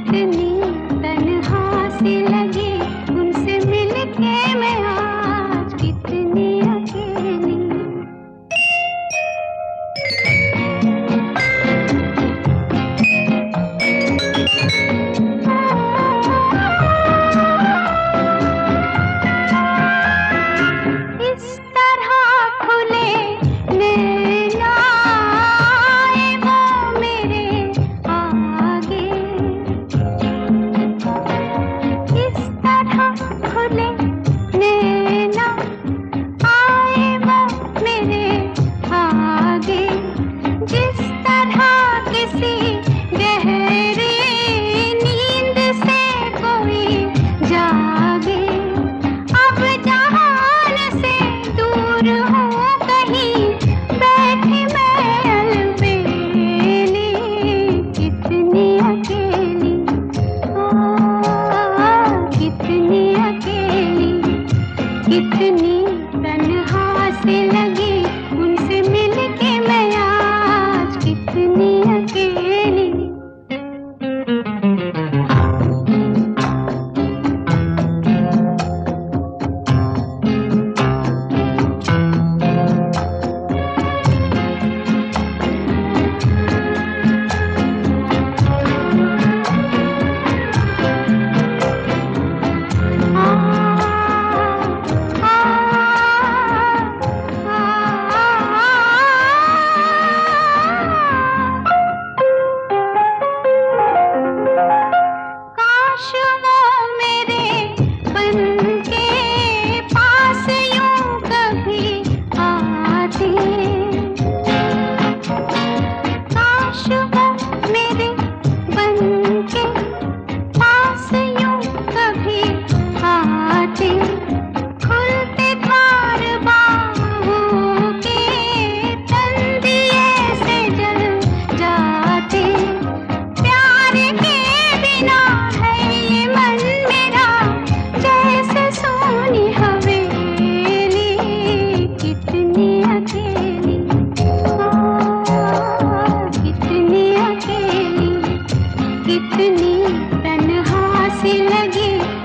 कितनी तन्हा सी लगी उनसे मिलके मैं आज कितनी अकेली। इस तरह खुले नैना आए वो मेरे आगे, इस तरह खुले नैना आए वो मेरे आगे, जिस तरह किसी गहरी नींद से कोई जागे। अब जहान से दूर हूँ कहीं बैठी मैं अलबेली, कितनी अकेली, कितनी अकेली, कितनी तन्हा सी लगी उनसे मिलके मैं आज कितनी अकेली। काश वो मेरे बन के पास यूं कभी आते, काश वो मेरे बन के पास यूं कभी आते। खुलते द्वार बाहों के तंदिए से जल जाते। प्यार के बिना है ये मन मेरा जैसे सोनी हवेली, कितनी अकेली, कितनी अकेली, कितनी तन्हा सी लगी